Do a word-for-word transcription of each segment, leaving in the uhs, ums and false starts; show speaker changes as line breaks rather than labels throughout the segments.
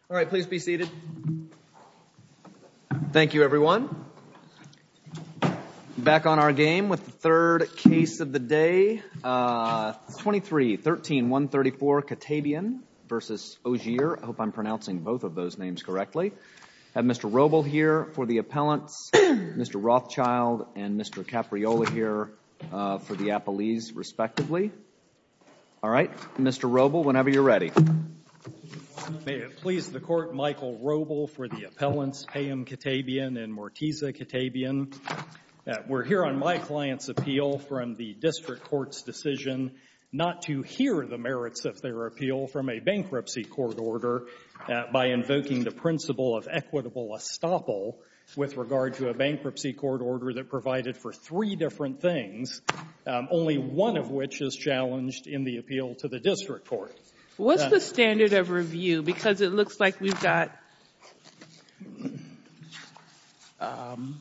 All right, please be seated. Thank you, everyone. Back on our game with the third case of the day, uh, twenty-three thirteen one thirty-four Katabian versus Ogier. I hope I'm pronouncing both of those names correctly. I have Mister Roble here for the appellants, Mister Rothschild and Mister Capriola here uh, for the appellees, respectively. All right, Mister Roble, whenever you're ready.
May it please the Court, Michael Roble for the appellants, Payam Katabian and Mortiza Katabian. Uh, we're here on my client's appeal from the district court's decision not to hear the merits of their appeal from a bankruptcy court order uh, by invoking the principle of equitable estoppel with regard to a bankruptcy court order that provided for three different things, um, only one of which is challenged in the appeal to the district court.
What's
uh,
the standard of review? Because it looks like we've got um,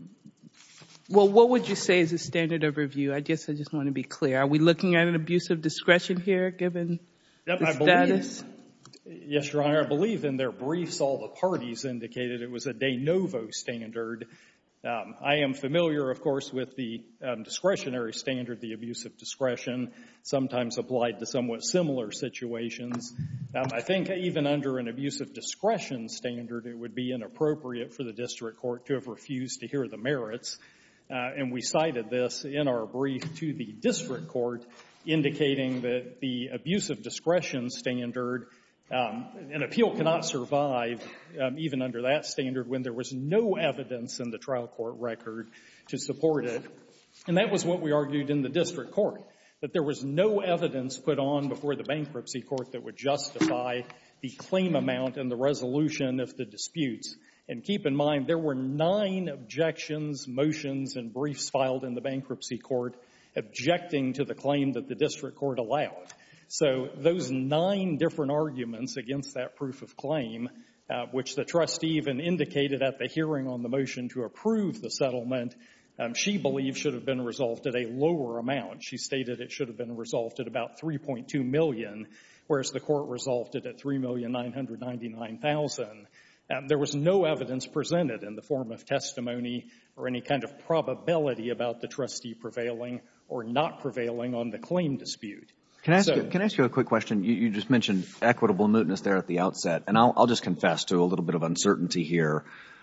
well, what would you say is the standard of review? I guess I just want to be clear. Are we looking at an abuse of discretion here, given
yep,
the
I
status?
Believe, yes, Your Honor. I believe in their briefs all the parties indicated it was a de novo standard. Um, I am familiar, of course, with the um, discretionary standard, the abuse of discretion, sometimes applied to somewhat similar situations. Um, I think even under an abuse of discretion standard, it would be inappropriate for the district court to have refused to hear the merits. Uh, and we cited this in our brief to the district court, indicating that the abuse of discretion standard, um, an appeal cannot survive um, even under that standard when there was no evidence in the trial court record to support it. And that was what we argued in the district court, that there was no evidence put on before the bankruptcy court that would justify the claim amount and the resolution of the disputes. And keep in mind, there were nine objections, motions, and briefs filed in the bankruptcy court objecting to the claim that the district court allowed. So those nine different arguments against that proof of claim, uh, which the trustee even indicated at the hearing on the motion to approve the settlement, um, she believed should have been resolved at a lower amount. She stated it should have been resolved at about three point two million dollars, whereas the court resolved it at three million nine hundred ninety-nine thousand dollars. Um, there was no evidence presented in the form of testimony or any kind of probability about the trustee prevailing or not prevailing on the claim dispute.
Can I ask,
so,
you, can I ask you a quick question? You, you just mentioned equitable mootness there at the outset, and I'll, I'll just confess to a little bit of uncertainty here.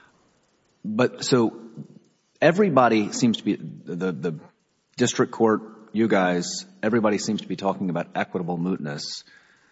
But so everybody seems to be, the, the district court, you guys, everybody seems to be talking about equitable mootness.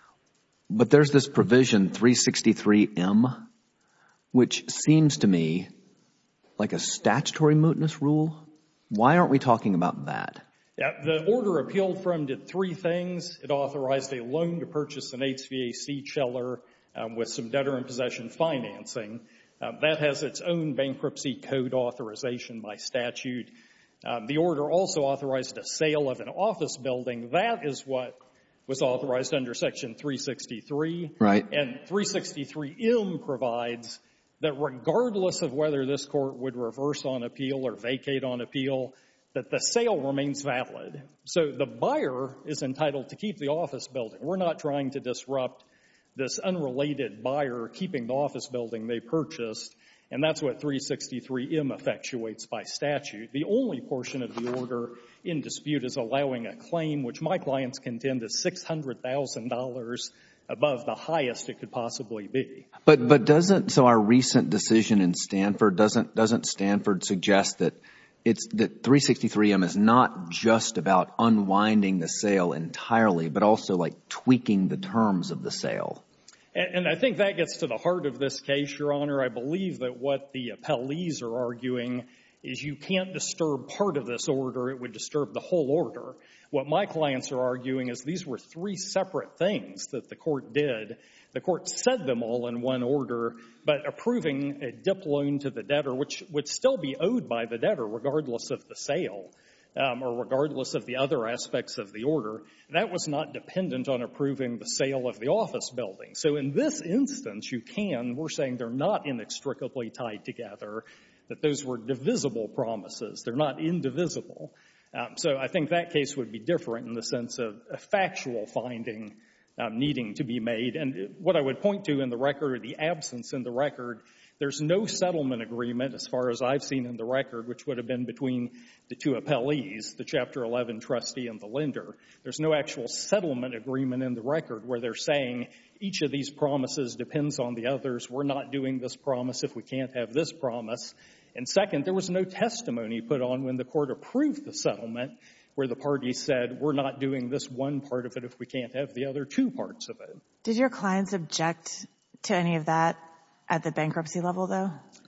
But there's this provision, three sixty-three M, which seems to me like a statutory mootness rule. Why aren't we talking about that?
Yeah, the order appealed from did three things. It authorized a loan to purchase an H V A C chiller um, with some debtor-in-possession financing. Uh, that has its own bankruptcy code authorization by statute. Um, the order also authorized a sale of an office building. That is what was authorized under Section three sixty-three.
Right.
And three sixty-three M provides that regardless of whether this court would reverse on appeal or vacate on appeal, that the sale remains valid. So the buyer is entitled to keep the office building. We're not trying to disrupt this unrelated buyer keeping the office building they purchased, and that's what three sixty-three M effectuates by statute. The only portion of the order in dispute is allowing a claim, which my clients contend is six hundred thousand dollars above the highest it could possibly be.
But but doesn't so our recent decision in Stanford doesn't doesn't Stanford suggest that it's that three sixty-three M is not just about unwinding the sale entirely, but also like tweaking the terms of the sale?
And, and I think that gets to the heart of this case, Your Honor. I believe that what the appellees are arguing is you can't disturb part of this order. It would disturb the whole order. What my clients are arguing is these were three separate things that the court did. The court said them all in one order, but approving a dip loan to the debtor, which would still be owed by the debtor regardless of the sale um, or regardless of the other aspects of the order, that was not dependent on approving the sale of the office building. So in this instance, you can, we're saying they're not inextricably tied together, that those were divisible promises. They're not indivisible. Um, so I think that case would be different in the sense of a factual finding um, needing to be made. And what I would point to in the record, or the absence in the record, there's no settlement agreement, as far as I've seen in the record, which would have been between the two appellees, the Chapter eleven trustee and the lender. There's no actual settlement agreement in the record where they're saying each of these promises depends on the others. We're not doing this promise if we can't have this promise. And second, there was no testimony put on when the court approved the settlement where the parties said, we're not doing this one part of it if we can't have the other two parts of it.
Did your clients object to any of that at the bankruptcy level, though?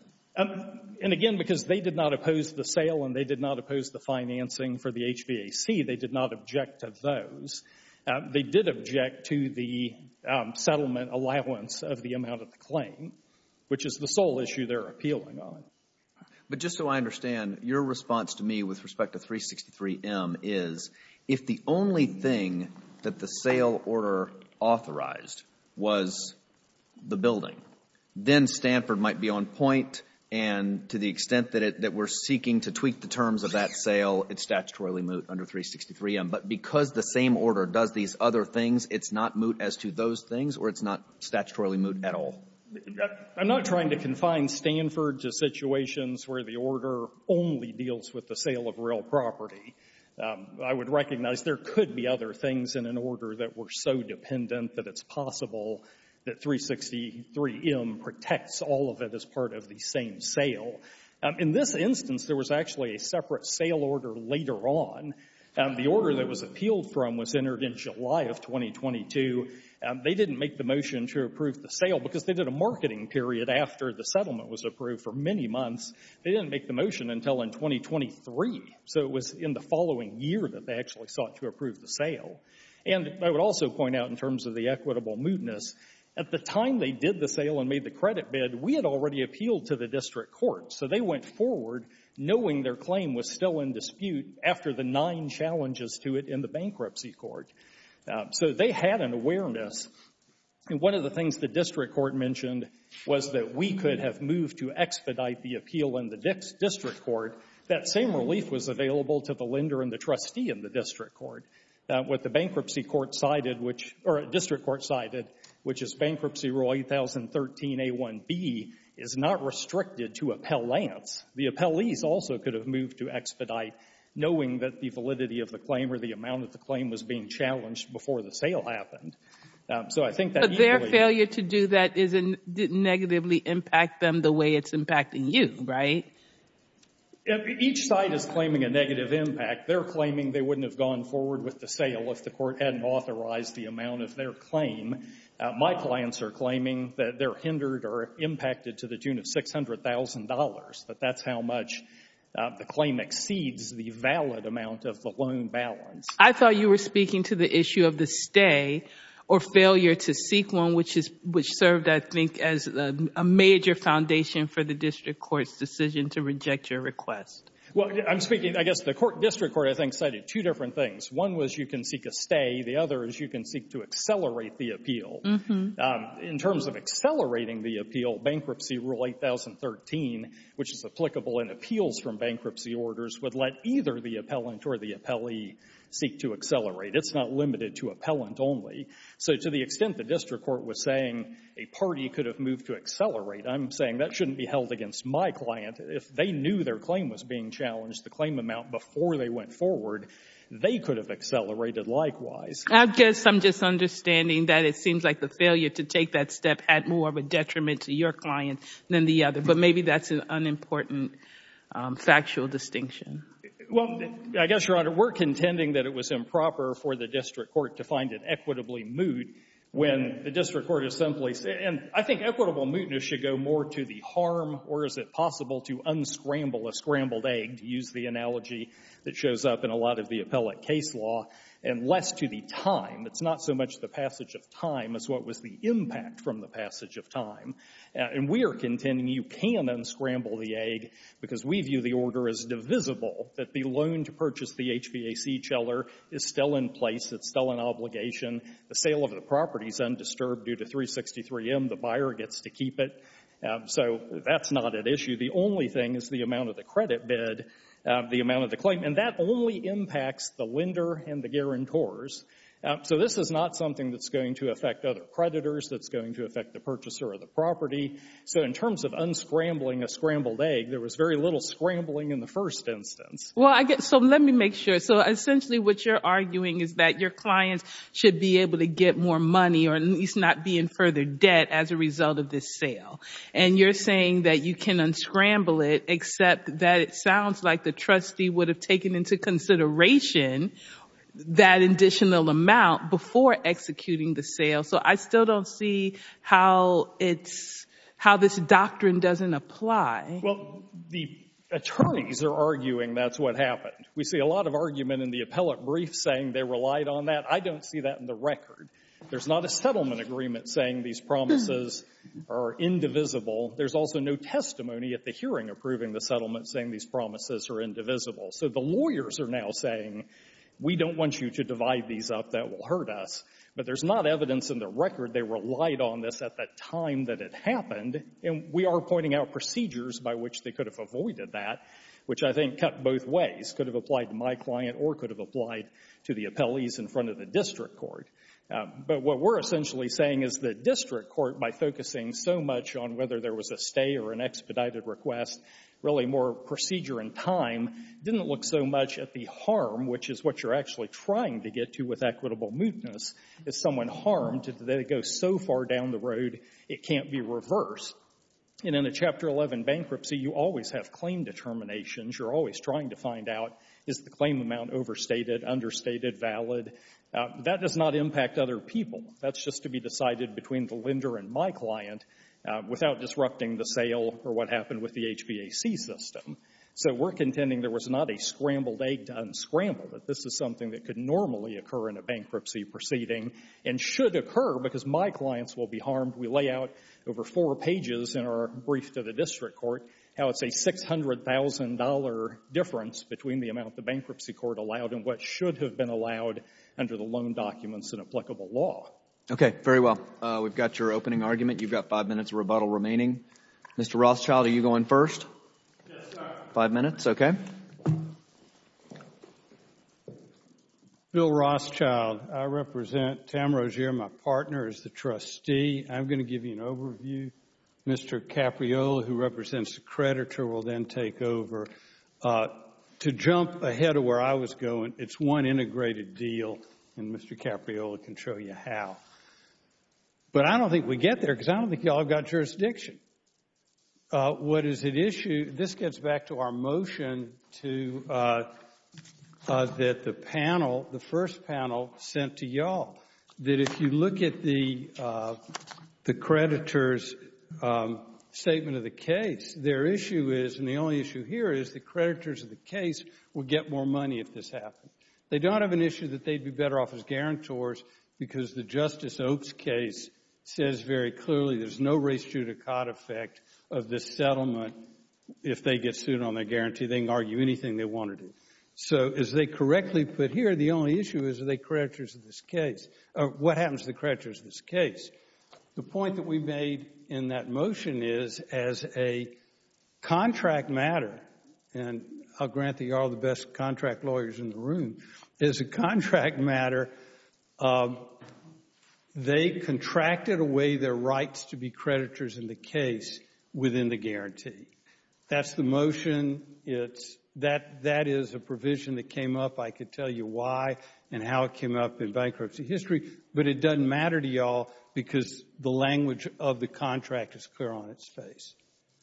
Um, and again, because they did not oppose the sale and they did not oppose the financing for the H V A C, they did not object to those. Um, they did object to the um, settlement allowance of the amount of the claim, which is the sole issue they're appealing on.
But just so I understand, your response to me with respect to three sixty-three M is if the only thing that the sale order authorized was the building, then Stanford might be on point, and to the extent that it, that we're seeking to tweak the terms of that sale, it's statutorily moot under three sixty-three M. But because the same order does these other things, it's not moot as to those things, or it's not statutorily moot at all?
I'm not trying to confine Stanford to situations where the order only deals with the sale of real property. Um, I would recognize there could be other things in an order that were so dependent that it's possible that three sixty-three M protects all of it as part of the same sale. Um, in this instance, there was actually a separate sale order later on. Um, the order that was appealed from was entered in July of twenty twenty-two. Um, they didn't make the motion to approve the sale because they did a marketing period after the settlement was approved for many months. They didn't make the motion until in twenty twenty-three. So it was in the following year that they actually sought to approve the sale. And I would also point out in terms of the equitable mootness, at the time they did the sale and made the credit bid, we had already appealed to the district court. So they went forward knowing their claim was still in dispute after the nine challenges to it in the bankruptcy court. Uh, so they had an awareness. And one of the things the district court mentioned was that we could have moved to expedite the appeal in the di- district court. That same relief was available to the lender and the trustee in the district court. Uh, what the bankruptcy court cited, which, or district court cited, which is Bankruptcy Rule eight thousand thirteen A one B, is not restricted to appellants. The appellees also could have moved to expedite, knowing that the validity of the claim or the amount of the claim was being challenged before the sale happened. Um, so I think that
But
equally,
their failure to do that isn't, didn't negatively impact them the way it's impacting you, right?
Each side is claiming a negative impact. They're claiming they wouldn't have gone forward with the sale if the court hadn't authorized the amount of their claim. Uh, my clients are claiming that they're hindered or impacted to the tune of six hundred thousand dollars, that that's how much uh, the claim exceeds the valid amount of the loan balance.
I thought you were speaking to the issue of the stay or failure to seek one, which is which served, I think, as a, a major foundation for the district court's decision to reject your request.
Well, I'm speaking, I guess the court, district court, I think, cited two different things. One was you can seek a stay. The other is you can seek to accelerate the appeal. Mm-hmm. Um, in terms of accelerating the appeal, Bankruptcy Rule eight thousand thirteen, which is applicable in appeals from bankruptcy orders, would let either the appellant or the appellee seek to accelerate. It's not limited to appellant only. So to the extent the district court was saying a party could have moved to accelerate, I'm saying that shouldn't be held against my client. If they knew their claim was being challenged, the claim amount before they went forward, they could have accelerated likewise.
I guess I'm just understanding that it seems like the failure to take that step had more of a detriment to your client than the other, but maybe that's an unimportant um, factual distinction.
Well, I guess, Your Honor, we're contending that it was improper for the district court to find it equitably moot when the district court is simply, and I think equitable mootness should go more to the harm, or is it possible to unscramble a scrambled egg, to use the analogy that shows up in a lot of the appellate case law, and less to the time. It's not so much the passage of time as what was the impact from the passage of time. Uh, and we are contending you can unscramble the egg because we view the order as divisible, that the loan to purchase the H V A C chiller is still in place. It's still an obligation. The sale of the property is undisturbed due to three sixty-three M. The buyer gets to keep it. Um, so that's not at issue. The only thing is the amount of the credit bid, uh, the amount of the claim, and that only impacts the lender and the guarantors. Uh, so this is not something that's going to affect other creditors, that's going to affect the purchaser of the property. So in terms of unscrambling a scrambled egg, there was very little scrambling in the first instance.
Well, I get, so let me make sure. So essentially what you're arguing is that your clients should be able to get more money or at least not be in further debt as a result of this sale. And you're saying that you can unscramble it, except that it sounds like the trustee would have taken into consideration that additional amount before executing the sale. So I still don't see how it's, how this doctrine doesn't apply.
Well, the attorneys are arguing that's what happened. We see a lot of argument in the appellate brief saying they relied on that. I don't see that in the record. There's not a settlement agreement saying these promises are indivisible. There's also no testimony at the hearing approving the settlement saying these promises are indivisible. So the lawyers are now saying, we don't want you to divide these up. That will hurt us. But there's not evidence in the record they relied on this at the time that it happened. And we are pointing out procedures by which they could have avoided that, which I think cut both ways, could have applied to my client or could have applied to the appellees in front of the district court. Um, but what we're essentially saying is the district court, by focusing so much on whether there was a stay or an expedited request, really more procedure and time, didn't look so much at the harm, which is what you're actually trying to get to with equitable mootness. Is someone harmed that they go so far down the road it can't be reversed? And in a Chapter eleven bankruptcy, you always have claim determinations. You're always trying to find out, is the claim amount overstated, understated, valid? Uh, that does not impact other people. That's just to be decided between the lender and my client uh, without disrupting the sale or what happened with the H V A C system. So we're contending there was not a scrambled egg to unscramble, that this is something that could normally occur in a bankruptcy proceeding and should occur because my clients will be harmed. We lay out over four pages in our brief to the district court how it's a six hundred thousand dollars difference between the amount the bankruptcy court allowed and what should have been allowed under the loan documents and applicable law.
Okay, very well. Uh, we've got your opening argument. You've got five minutes of rebuttal remaining. Mister Rothschild, are you going first?
Yes, sir.
Five minutes, okay.
Bill Rothschild. I represent Tam Rozier. My partner is the trustee. I'm going to give you an overview. Mister Capriola, who represents the creditor, will then take over. Uh, to jump ahead of where I was going, it's one integrated deal, and Mister Capriola can show you how. But I don't think we get there because I don't think y'all have got jurisdiction. Uh, what is at issue, this gets back to our motion to uh, uh, that the panel, the first panel sent to y'all, that if you look at the uh, the creditor's um, statement of the case, their issue is, and the only issue here is the creditors of the case will get more money if this happened. They don't have an issue that they'd be better off as guarantors because the Justice Oaks case says very clearly there's no res judicata effect of this settlement. If they get sued on their guarantee, they can argue anything they want to do. So as they correctly put here, the only issue is are they creditors of this case? Or what happens to the creditors of this case? The point that we made in that motion is as a contract matter, and I'll grant that you are all the best contract lawyers in the room, as a contract matter, um, they contracted away their rights to be creditors in the case within the guarantee. That's the motion. It's that that is a provision that came up. I could tell you why and how it came up in bankruptcy history, but it doesn't matter to y'all because the language of the contract is clear on its face.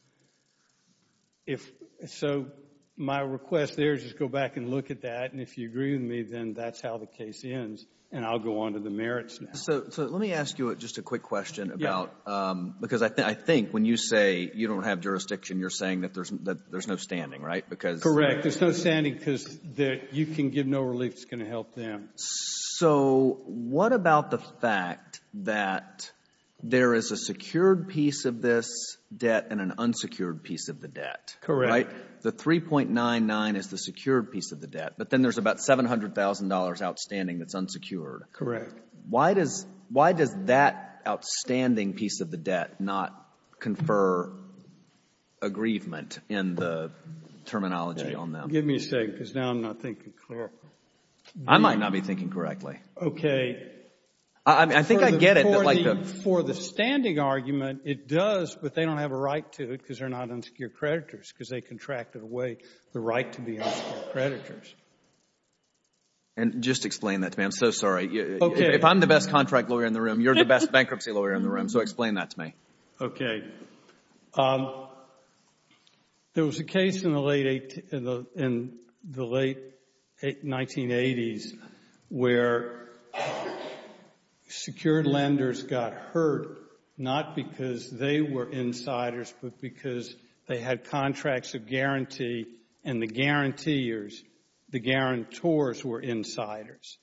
If so, my request there is just go back and look at that, and if you agree with me, then that's how the case ends, and I'll go on to the merits now.
So, so let me ask you just a quick question about yeah. um, because I, th- I think when you say you don't have jurisdiction, you're saying that there's that there's no standing, right? Because
correct, there's no standing because you can give no relief that's going to help them.
So, what about the fact that there is a secured piece of this debt and an unsecured piece of the debt?
Correct.
Right? The three point nine nine is the secured piece of the debt, but then there's about seven hundred thousand dollars outstanding that's unsecured.
Correct.
Why does why does that outstanding piece of the debt not confer aggrievement in the terminology
okay.
on them?
Give me a second because now I'm not thinking clear.
I might not be thinking correctly.
Okay.
I, I mean, I think
For
I
the-
get it.
For
That like
the,
the,
for the standing argument, it does, but they don't have a right to it because they're not unsecured creditors because they contracted away the right to be unsecured creditors.
and just explain that to me. I'm so sorry. You-
Okay.
If, if I'm the best contract lawyer in the room, you're the best bankruptcy lawyer in the room. So explain that to me.
Okay. Um, there was a case in the late eight, in the in the late eight, nineteen eighties where secured lenders got hurt not because they were insiders, but because they had contracts of guarantee, and the guaranteers, the guarantors, were insiders.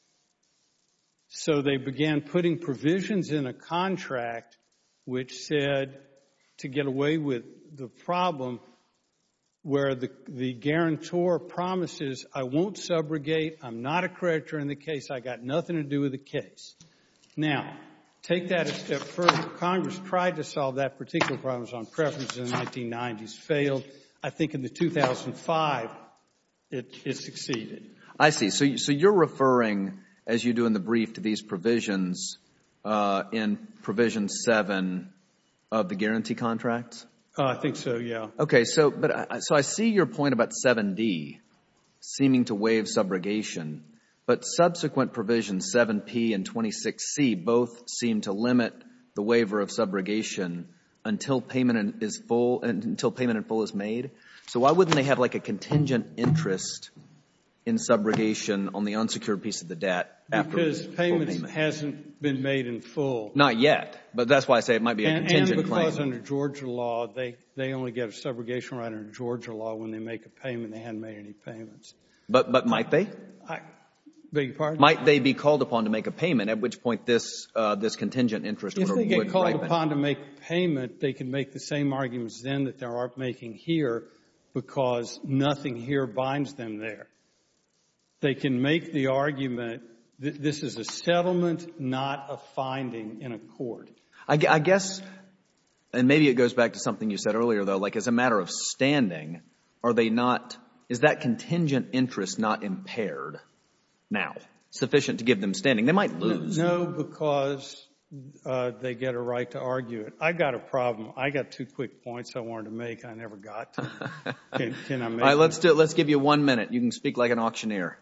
So they began putting provisions in a contract which said, to get away with the problem, where the, the guarantor promises, I won't subrogate, I'm not a creditor in the case, I got nothing to do with the case. Now, take that a step further. Congress tried to solve that particular problem on preferences in the nineteen nineties, failed. I think in the two thousand five, it, it succeeded.
I see. So, you- so you're referring, as you do in the brief, to these provisions uh, in Provision seven of the guarantee contracts?
Uh, I think so, yeah.
Okay, so but I, so I see your point about seven D seeming to waive subrogation, but subsequent provisions seven P and twenty-six C both seem to limit the waiver of subrogation until payment in, is full until payment in full is made. So why wouldn't they have like a contingent interest in subrogation on the unsecured piece of the debt after
Because
full
payment
payment?
hasn't been made in full.
Not yet, but that's why I say it might be a
And, and
contingent
because
claim.
under Georgia law, they, they only get a subrogation right under Georgia law when they make a payment. They hadn't made any payments.
But but might they?
I beg your pardon?
Might they be called upon to make a payment, at which point this uh, this contingent interest
If
would,
they get
would
called
ripen?
upon to make a payment, they can make the same arguments then that they are making here because nothing here binds them there. They can make the argument that this is a settlement, not a finding in a court.
I, gu- I guess, and maybe it goes back to something you said earlier, though, like as a matter of standing, are they not, is that contingent interest not impaired now, sufficient to give them standing? They might lose.
No, because uh, they get a right to argue it. I got a problem. I got two quick points I wanted to make. I never got to. Can, can I make
All right,
them?
let's do it. Let's give you one minute. You can speak like an auctioneer.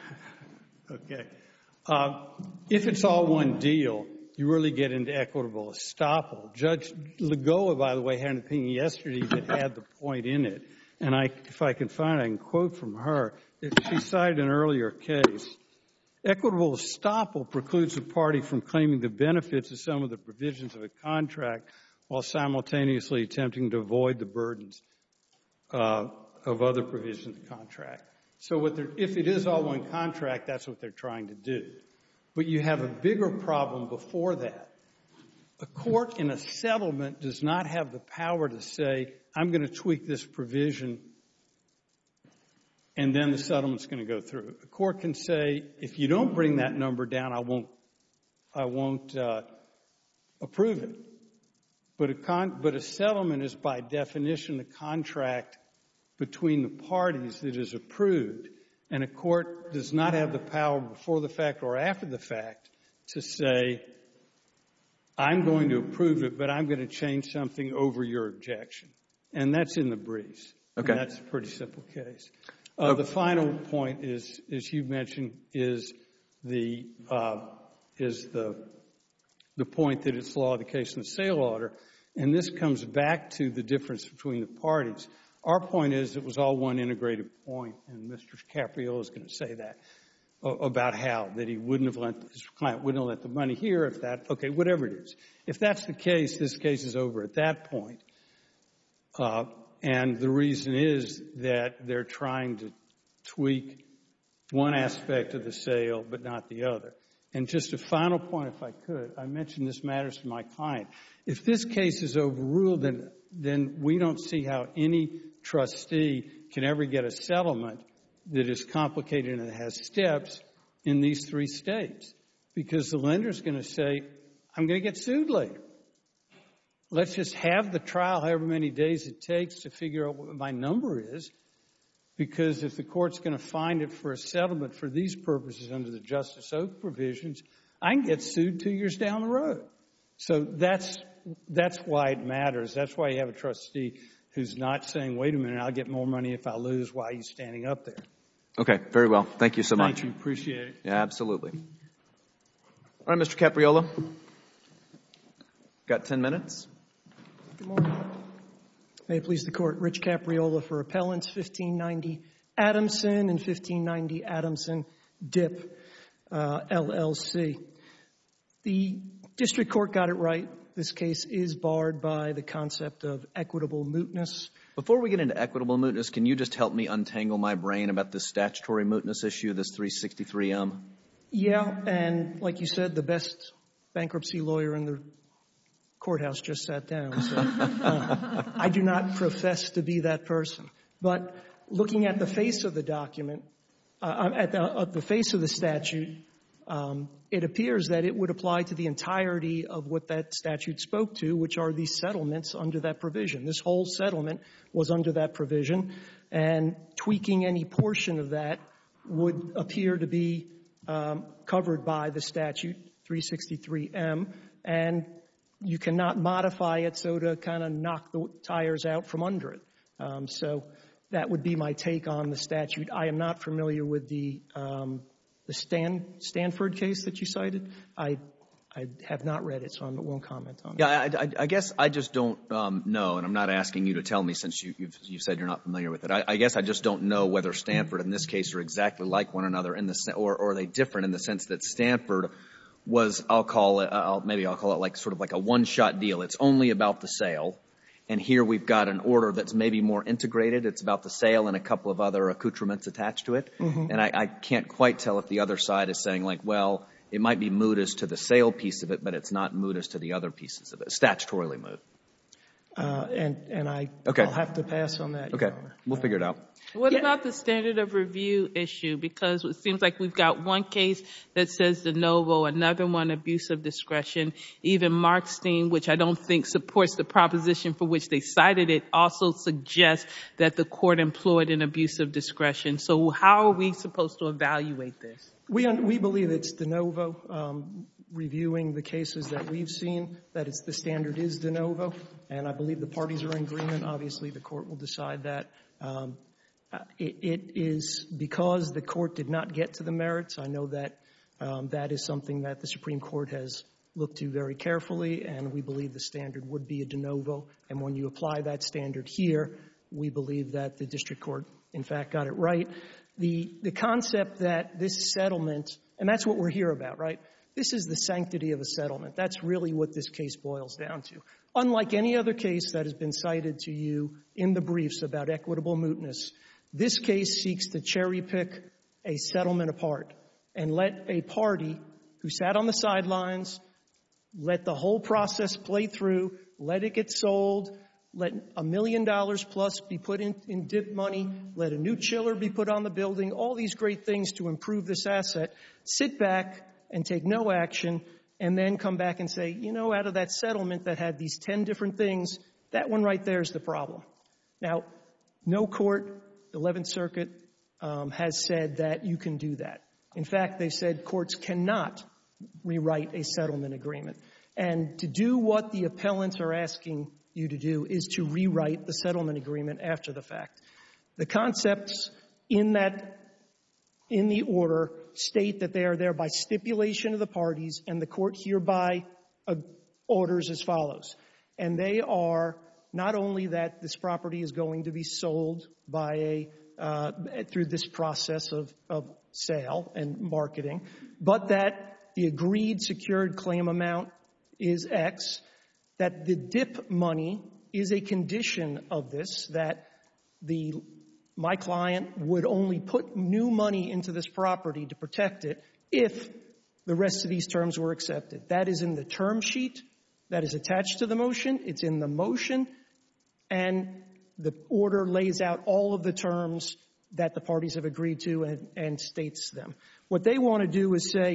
Okay. Uh, if it's all one deal, you really get into equitable estoppel. Judge Lagoa, by the way, had an opinion yesterday that had the point in it. And I, if I can find it, I can quote from her. She cited an earlier case. Equitable estoppel precludes a party from claiming the benefits of some of the provisions of a contract while simultaneously attempting to avoid the burdens uh, of other provisions of the contract. So what they're, if it is all one contract, that's what they're trying to do. But you have a bigger problem before that. A court in a settlement does not have the power to say, I'm going to tweak this provision and then the settlement's going to go through. A court can say, if you don't bring that number down, I won't, I won't uh, approve it. But a, con- but a settlement is by definition a contract between the parties that is approved, and a court does not have the power before the fact or after the fact to say, I'm going to approve it, but I'm going to change something over your objection. And that's in the briefs.
Okay.
And that's a pretty simple case. Uh, the final point is, as you mentioned, is the uh, is the the point that it's law of the case in the sale order, and this comes back to the difference between the parties. Our point is it was all one integrated point, and Mister Capriola is going to say that uh, about how that he wouldn't have let his client wouldn't have let the money here if that okay whatever it is. If that's the case, this case is over at that point. Uh, And the reason is that they're trying to tweak one aspect of the sale, but not the other. And just a final point, if I could, I mentioned this matters to my client. If this case is overruled, then, then we don't see how any trustee can ever get a settlement that is complicated and has steps in these three states. Because the lender's going to say, I'm going to get sued later. Let's just have the trial however many days it takes to figure out what my number is, because if the court's going to find it for a settlement for these purposes under the Justice Oak provisions, I can get sued two years down the road. So that's that's why it matters. That's why you have a trustee who's not saying, wait a minute, I'll get more money if I lose. Why are you standing up there?
Okay, very well. Thank you so much.
Thank you. Appreciate it.
Yeah, absolutely. All right, Mister Capriola. Got ten minutes.
Good morning. May it please the Court. Rich Capriola for Appellants, fifteen ninety Adamson and fifteen ninety Adamson Dip, uh, L L C. The district court got it right. This case is barred by the concept of equitable mootness.
Before we get into equitable mootness, can you just help me untangle my brain about this statutory mootness issue, this three sixty-three M?
Yeah, and like you said, the best bankruptcy lawyer in the courthouse just sat down. So uh, I do not profess to be that person. But looking at the face of the document, uh, at, the, at the face of the statute, um, it appears that it would apply to the entirety of what that statute spoke to, which are these settlements under that provision. This whole settlement was under that provision, and tweaking any portion of that would appear to be um, covered by the statute, three sixty-three M, and you cannot modify it so to kind of knock the tires out from under it. Um, so that would be my take on the statute. I am not familiar with the um, the Stan, Stanford case that you cited. I I have not read it, so I won't comment on it.
Yeah, I, I, I guess I just don't um, know, and I'm not asking you to tell me since you, you've, you've said you're not familiar with it. I, I guess I just don't know whether Stanford and this case are exactly like one another in the or, or are they different in the sense that Stanford was, I'll call it, I'll, maybe I'll call it like sort of like a one-shot deal. It's only about the sale. And here we've got an order that's maybe more integrated. It's about the sale and a couple of other accoutrements attached to it. Mm-hmm. And I, I can't quite tell if the other side is saying like, well, it might be moot as to the sale piece of it, but it's not moot as to the other pieces of it. Statutorily moot.
Uh, and and I,
okay.
I'll have to pass on that.
Okay.
Your Honor.
We'll figure it out.
What
Yeah.
about the standard of review issue? Because it seems like we've got one case that says de novo, another one abuse of discretion. Even Markstein, which I don't think supports the proposition for which they cited it, also suggests that the court employed an abuse of discretion. So how are we supposed to evaluate this?
We un- we believe it's de novo. Um, reviewing the cases that we've seen, that it's the standard is de novo, and I believe the parties are in agreement. Obviously, the court will decide that. Um, it, it is because the court did not get to the merits. I know that um, that is something that the Supreme Court has looked to very carefully, and we believe the standard would be a de novo. And when you apply that standard here, we believe that the district court, in fact, got it right. The the concept that this settlement, and that's what we're here about, right? This is the sanctity of a settlement. That's really what this case boils down to. Unlike any other case that has been cited to you in the briefs about equitable mootness, this case seeks to cherry-pick a settlement apart and let a party who sat on the sidelines, let the whole process play through, let it get sold, let a million dollars plus be put in, in D I P money, let a new chiller be put on the building, all these great things to improve this asset, sit back and take no action, and then come back and say, you know, out of that settlement that had these ten different things, that one right there is the problem. Now, no court, eleventh Circuit, um, has said that you can do that. In fact, they said courts cannot rewrite a settlement agreement. And to do what the appellants are asking you to do is to rewrite the settlement agreement after the fact. The concepts in that, in the order, state that they are there by stipulation of the parties, and the court hereby uh, orders as follows. And they are not only that this property is going to be sold by a uh, through this process of, of sale and marketing, but that the agreed secured claim amount is X, that the D I P money is a condition of this, that the my client would only put new money into this property to protect it if the rest of these terms were accepted. That is in the term sheet that is attached to the motion. It's in the motion, and the order lays out all of the terms that the parties have agreed to and, and states them. What they want to do is say,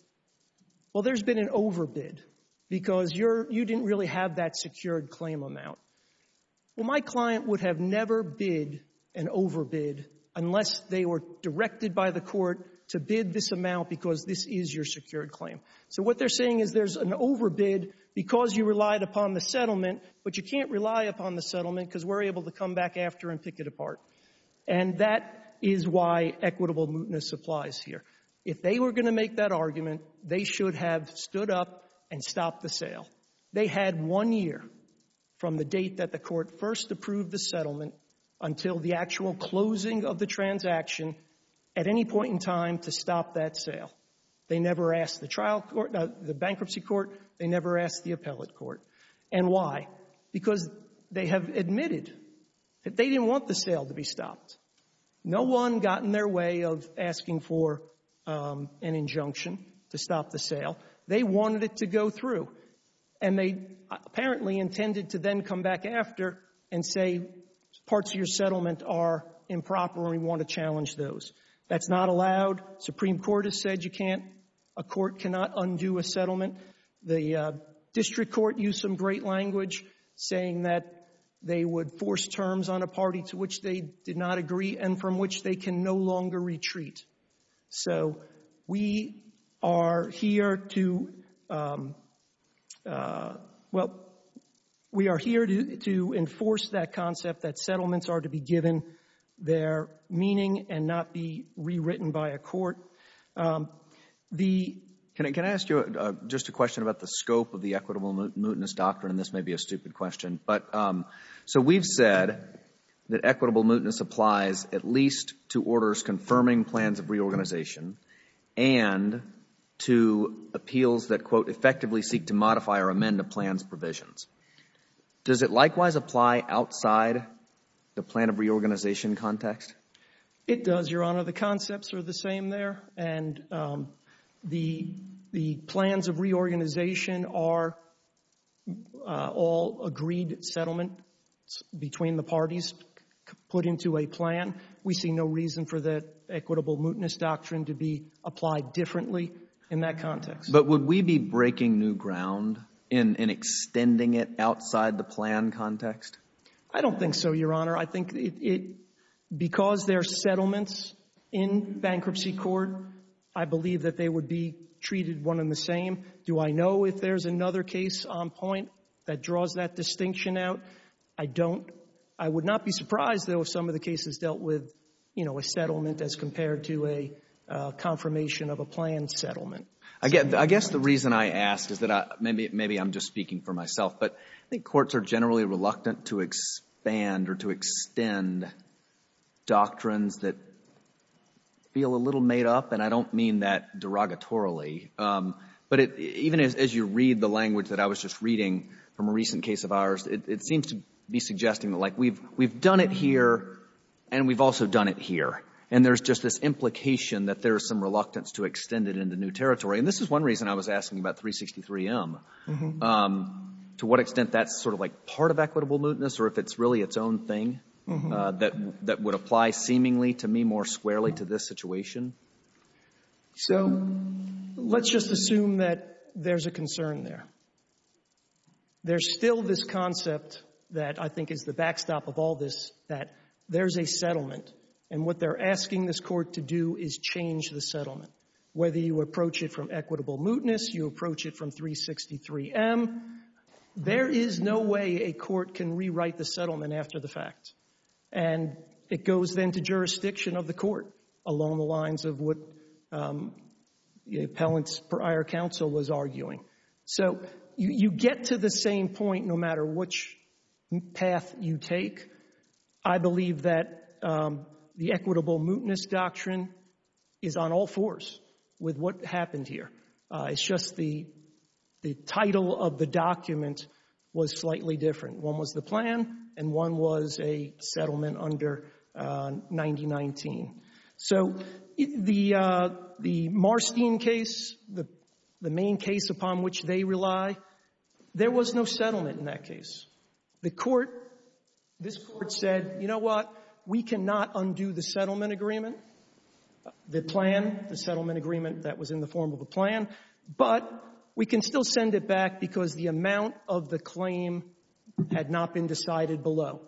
well, there's been an overbid because you're, you didn't really have that secured claim amount. Well, my client would have never bid an overbid unless they were directed by the court to bid this amount because this is your secured claim. So what they're saying is there's an overbid because you relied upon the settlement, but you can't rely upon the settlement because we're able to come back after and pick it apart. And that is why equitable mootness applies here. If they were going to make that argument, they should have stood up and stopped the sale. They had one year from the date that the court first approved the settlement until the actual closing of the transaction at any point in time to stop that sale. They never asked the trial court, uh, the bankruptcy court. They never asked the appellate court. And why? Because they have admitted that they didn't want the sale to be stopped. No one got in their way of asking for um, an injunction to stop the sale. They wanted it to go through. And they apparently intended to then come back after and say parts of your settlement are improper and we want to challenge those. That's not allowed. Supreme Court has said you can't, a court cannot undo a settlement. The uh, district court used some great language saying that they would force terms on a party to which they did not agree and from which they can no longer retreat. So we are here to, um, uh, well, we are here to, to enforce that concept that settlements are to be given their meaning and not be rewritten by a court. Um, the
Can I, can I ask you uh, just a question about the scope of the equitable mootness doctrine? And this may be a stupid question, but um, so we've said that equitable mootness applies at least to orders confirming plans of reorganization and to appeals that, quote, effectively seek to modify or amend a plan's provisions. Does it likewise apply outside the plan of reorganization context?
It does, Your Honor. The concepts are the same there, and um, the the plans of reorganization are uh, all agreed settlements between the parties put into a plan. We see no reason for that equitable mootness doctrine to be applied differently in that context.
But would we be breaking new ground in, in extending it outside the plan context?
I don't think so, Your Honor. I think it, it because they're settlements in bankruptcy court, I believe that they would be treated one and the same. Do I know if there's another case on point that draws that distinction out? I don't. I would not be surprised, though, if some of the cases dealt with, you know, a settlement as compared to a uh, confirmation of a planned settlement.
I guess, I guess the reason I ask is that I, maybe maybe I'm just speaking for myself, but I think courts are generally reluctant to expand or to extend doctrines that feel a little made up, and I don't mean that derogatorily. Um, but it, even as, as you read the language that I was just reading from a recent case of ours, it, it seems to be suggesting that, like, we've we've done it here, and we've also done it here. And there's just this implication that there's some reluctance to extend it into new territory. And this is one reason I was asking about three sixty-three M. Mm-hmm. Um, to what extent that's sort of like part of equitable mootness, or if it's really its own thing, mm-hmm. uh, that that would apply seemingly to me more squarely to this situation.
So let's just assume that there's a concern there. There's still this concept that I think is the backstop of all this, that there's a settlement. And what they're asking this court to do is change the settlement. Whether you approach it from equitable mootness, you approach it from three sixty-three M, there is no way a court can rewrite the settlement after the fact. And it goes then to jurisdiction of the court along the lines of what um, the appellant's prior counsel was arguing. So you, you get to the same point no matter which path you take. I believe that um, the equitable mootness doctrine is on all fours with what happened here. Uh, it's just the the title of the document was slightly different. One was the plan, and one was a settlement under uh, ninety nineteen. So the uh, the Marstein case, the the main case upon which they rely, there was no settlement in that case. The court, this court said, you know what? We cannot undo the settlement agreement, the plan, the settlement agreement that was in the form of a plan, but we can still send it back because the amount of the claim had not been decided below.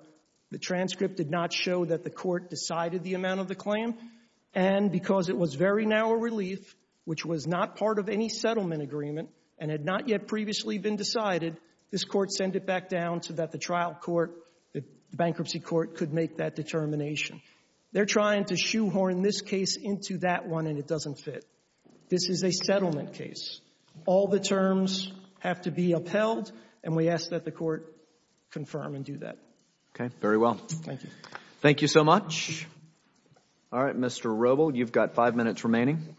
The transcript did not show that the court decided the amount of the claim. And because it was very narrow relief, which was not part of any settlement agreement and had not yet previously been decided, this court sent it back down so that the trial court, the bankruptcy court, could make that determination. They're trying to shoehorn this case into that one, and it doesn't fit. This is a settlement case. All the terms have to be upheld, and we ask that the court confirm and do that.
Okay, very well.
Thank you.
Thank you so much. All right, Mister Roble, you've got five minutes remaining.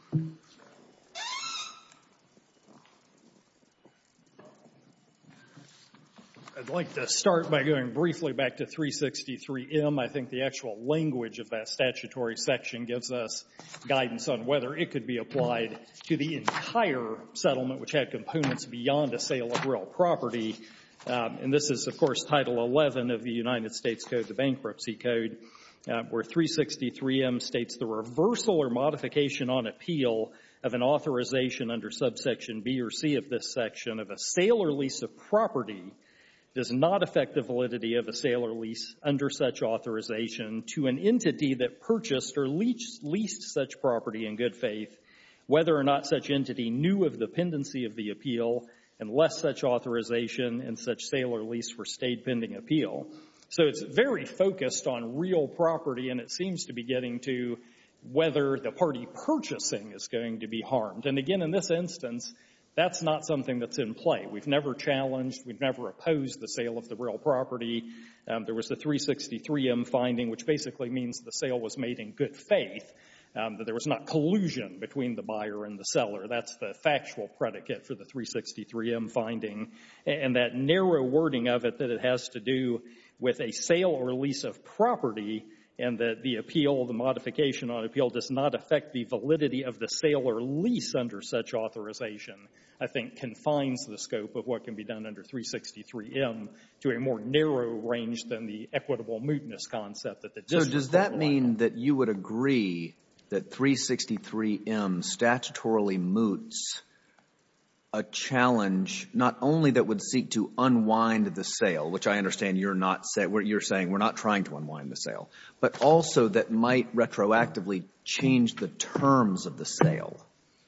I'd like to start by going briefly back to three sixty-three M. I think the actual language of that statutory section gives us guidance on whether it could be applied to the entire settlement, which had components beyond a sale of real property. Um, and this is, of course, Title eleven of the United States Code, the Bankruptcy Code, uh, where three sixty-three M states the reversal or modification on appeal of an authorization under subsection B or C of this section of a sale or lease of property does not affect the validity of a sale or lease under such authorization to an entity that purchased or leased, leased such property in good faith, whether or not such entity knew of the pendency of the appeal, unless such authorization and such sale or lease were stayed pending appeal. So it's very focused on real property, and it seems to be getting to whether the party purchasing is going to be harmed. And again, in this instance, that's not something that's in play. We've never challenged, we've never opposed the sale of the real property. Um, there was the three sixty-three M finding, which basically means the sale was made in good faith, um, that there was not collusion between the buyer and the seller. That's the factual predicate for the three sixty-three M finding. And that narrow wording of it, that it has to do with a sale or lease of property, and that the appeal, the modification on appeal, does not affect the validity of the sale or lease under such authorization, I think confines the scope of what can be done under three sixty-three M to a more narrow range than the equitable mootness concept that the district
So does that mean that you would agree that three sixty-three M statutorily moots a challenge not only that would seek to unwind the sale, which I understand you're not say, you're saying we're not trying to unwind the sale, but also that might retroactively change the terms of the sale?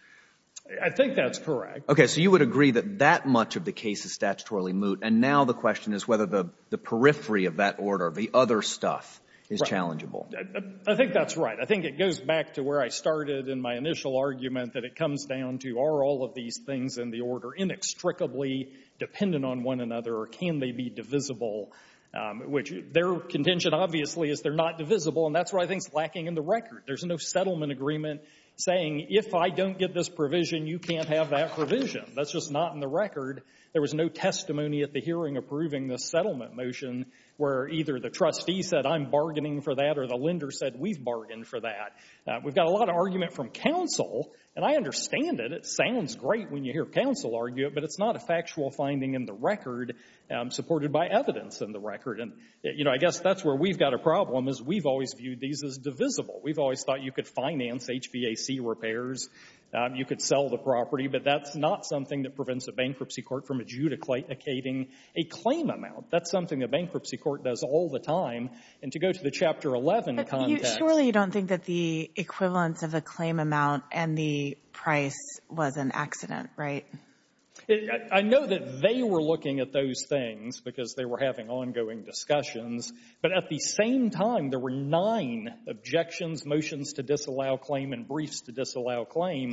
I think that's correct.
Okay, so you would agree that that much of the case is statutorily moot, and now the question is whether the, the periphery of that order, the other stuff, is
Right.
challengeable.
I think that's right. I think it goes back to where I started in my initial argument, that it comes down to, are all of these things in the order inextricably dependent on one another, or can they be divisible? Um, which their contention, obviously, is they're not divisible, and that's what I think is lacking in the record. There's no settlement agreement saying, if I don't get this provision, you can't have that provision. That's just not in the record. There was no testimony at the hearing approving this settlement motion where either the trustee said, I'm bargaining for that, or the lender said, we've bargained for that. Uh, we've got a lot of argument from counsel, and I understand it. It sounds great when you hear counsel argue it, but it's not a factual finding in the record um, supported by evidence in the record. And, you know, I guess that's where we've got a problem, is we've always viewed these as divisible. We've always thought you could finance H V A C repairs. Um, you could sell the property, but that's not something that prevents a bankruptcy court from adjudicating a claim amount. That's something the bankruptcy court does all the time. And to go to the Chapter eleven
but
context.
You, surely you don't think that the equivalence of a claim amount and the price was an accident, right?
It, I know that they were looking at those things because they were having ongoing discussions, but at the same time, there were nine objections, motions to disallow claim, and briefs to disallow claim.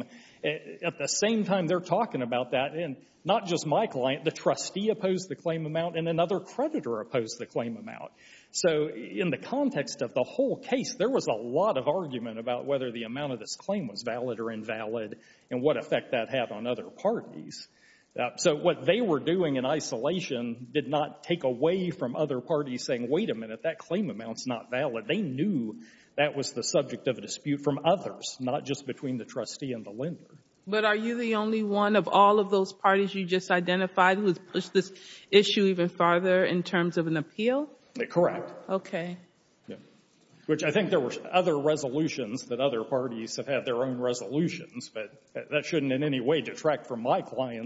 At the same time, they're talking about that, and not just my client, the trustee opposed the claim amount, and another creditor opposed the claim amount. So in the context of the whole case, there was a lot of argument about whether the amount of this claim was valid or invalid and what effect that had on other parties. Uh, so what they were doing in isolation did not take away from other parties saying, wait a minute, that claim amount's not valid. They knew that was the subject of a dispute from others, not just between the trustee and the lender.
But are you the only one of all of those parties you just identified who has pushed this issue even farther in terms of an appeal?
Correct.
Okay.
Yeah. Which I think there were other resolutions that other parties have had their own resolutions, but that shouldn't in any way detract from my client's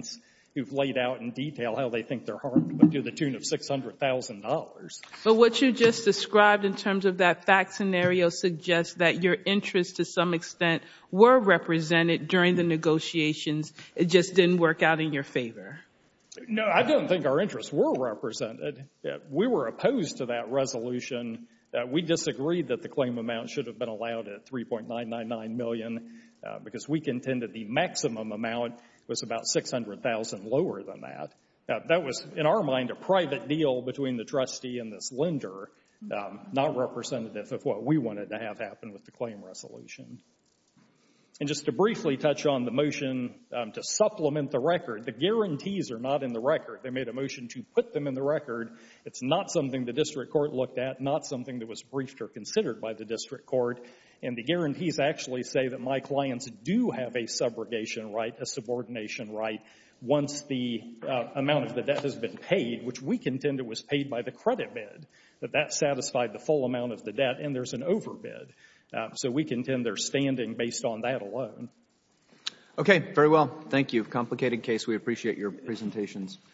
who've laid out in detail how they think they're harmed, but to the tune of six hundred thousand dollars.
But what you just described in terms of that fact scenario suggests that your interests to some extent were represented during the negotiations. It just didn't work out in your favor.
No, I don't think our interests were represented. We were opposed to that resolution. Uh, we disagreed that the claim amount should have been allowed at three point nine nine nine million dollars uh, because we contended the maximum amount was about six hundred thousand dollars lower than that. Uh, that was, in our mind, a private deal between the trustee and this lender, um, not representative of what we wanted to have happen with the claim resolution. And just to briefly touch on the motion um, to supplement the record, the guarantees are not in the record. They made a motion to put them in the record. It's not something the district court looked at, not something that was briefed or considered by the district court. And the guarantees actually say that my clients do have a subrogation right, a subordination right, once the uh, amount of the debt has been paid, which we contended was paid by the credit bid, that that satisfied the full amount of the debt, and there's an overbid. Uh, so we contend they're standing based on that alone.
Okay, very well. Thank you. Complicated case. We appreciate your presentations.